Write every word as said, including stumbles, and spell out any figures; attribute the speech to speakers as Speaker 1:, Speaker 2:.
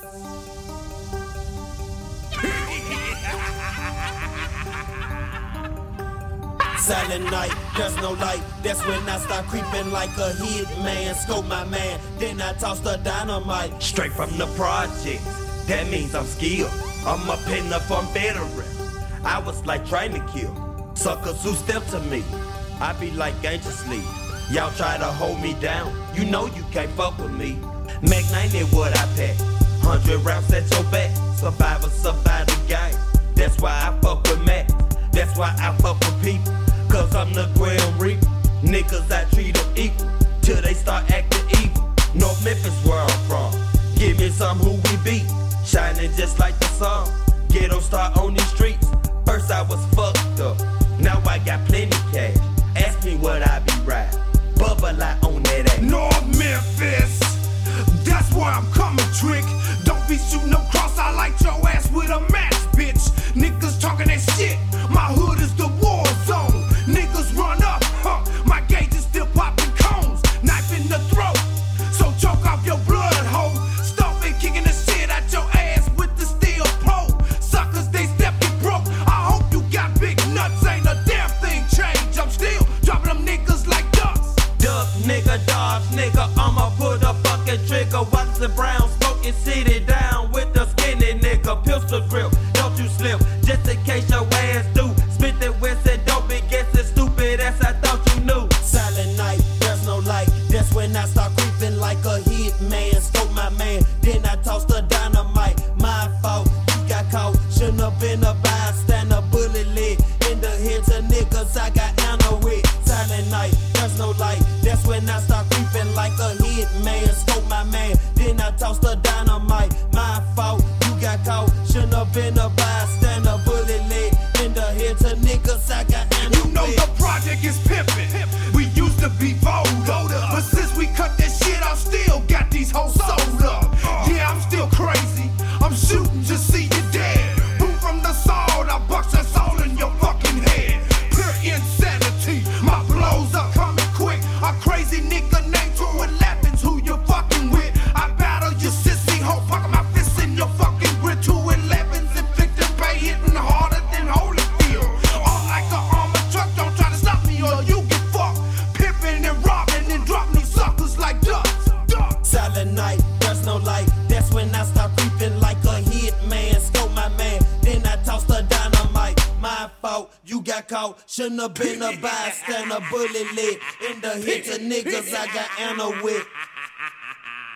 Speaker 1: Silent night, there's no light. That's when I start creeping like a hit man. Scope my man, then I toss the dynamite.
Speaker 2: Straight from the projects, that means I'm skilled. I'm a pinnacle veteran. I was like trying to kill suckers who step to me. I be like Angel Sleep. Y'all try to hold me down, you know you can't fuck with me. Mac ninety what I pack, hundred rounds at your back. Survivor survive the game. That's why I fuck with Mac. That's why I fuck with people. Cause I'm the Grim Reaper. Niggas I treat them equal till they start acting evil. North Memphis where I'm from. Give me some who we beat. Shining just like the sun. Ghetto star on these streets. First I was fucked up. Now I got plenty cash. Ask me what I be riding. Bubble I on that ass.
Speaker 3: North Memphis, that's where I'm coming, trick. Don't be shooting no cross, I light your ass with a match, bitch. Niggas talking that shit, my hood is the war zone. Niggas run up, huh, my gauge is still popping cones. Knife in the throat, so choke off your blood, hoe. Stomping, kicking the shit out your ass with the steel pole. Suckers, they stepping broke, I hope you got big nuts. Ain't a damn thing changed, I'm still dropping them niggas like ducks.
Speaker 2: Duck, nigga, dodge, nigga, I'ma put a fucking trigger. Watson Brown, smoking city down with the skinny nigga. Pistol grip, don't you slip, just in case your ass do. Spit that whistle, don't be guessing stupid as I thought you knew.
Speaker 1: Silent night, there's no light. That's when I start creeping like a hit man. Scope my man, then I toss the dynamite. My fault, you got caught. Shouldn't have been a bystander. Bullet leg in the head to niggas I got ammo with. Silent night, there's no light. That's when I start creeping like a hit man. Scope my man, then I toss the dynamite. My fault, you got caught. Shouldn't have been a bystander. Bullet leg in the head to niggas I got ammo with.
Speaker 3: You know the project is pimpin'. We used to be bolder, but since we cut that shit off, still got these hoes sold up. Yeah, I'm still crazy. I'm shooting to see you dead. Boom from the sword, I bust a soul in your fucking head. Pure insanity. My blows are coming quick. A crazy nigga named two elevens who you fucking with. I battle you sissy hoe, fuck my fists in your fucking grit. Two elevens inflicted pay, hitting harder than Holyfield. All like an armored truck, don't try to stop me or you get fucked. Pimping and robbing and dropping these suckers like ducks. Ducks.
Speaker 1: Silent night, there's no light. That's when I start creeping like a hit man. Scope my man, then I toss the dynamite. My fault, you got caught. Shouldn't have been a bystander. Bullet leg in the head to niggas I got ammo with.